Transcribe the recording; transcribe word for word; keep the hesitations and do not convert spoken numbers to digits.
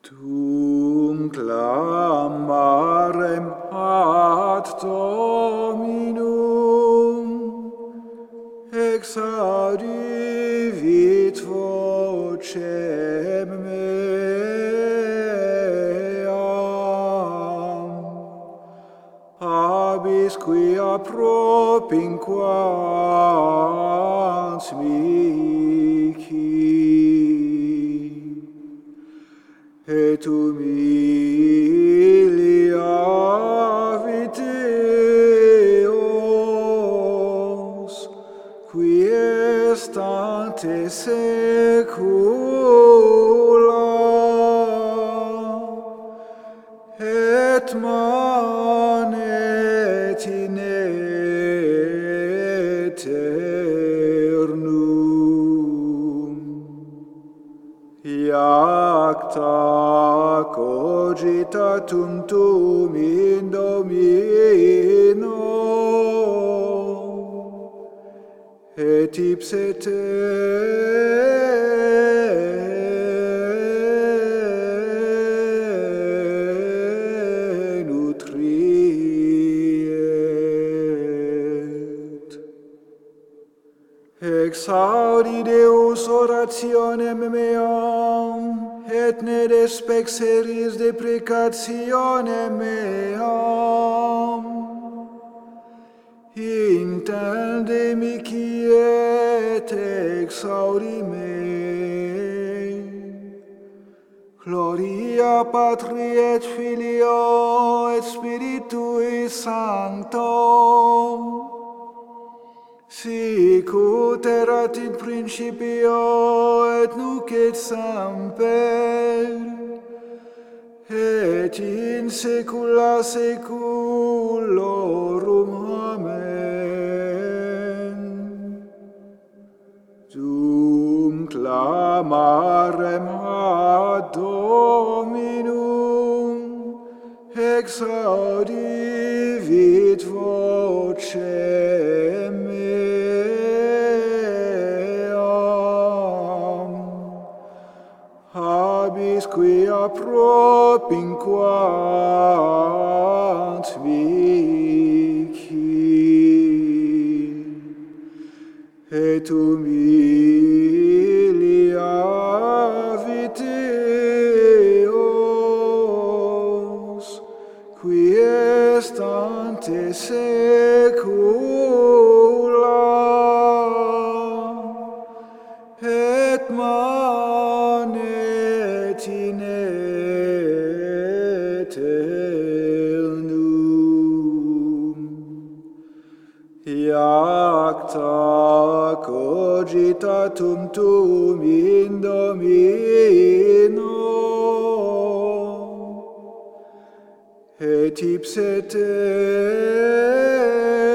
Tum clamarem ad Dominum, exaudivit vocem meam, abis quia propinquans mihi, et humiliavit Deos, qui est ante saecula, et manet in aeternum. Iacta cogitatum tuum in Domino, et ipse te nutriet. Exaudi Deus orationem meam, et ne despexeris deprecationem meam. Intende mihi et exaudi me. Gloria Patri et Filio et Spiritui Sancto, sic ut erat in principio et nunc et semper, et in saecula saeculorum. Amen. Dum clamarem ad Dominum, exaudivit vocem meam, abis quia propinquant mihi, et humiliavit Deos, qui est ante saecula, et manet in aeternum. Iacta cogitatum tuum in Domino, et ipse te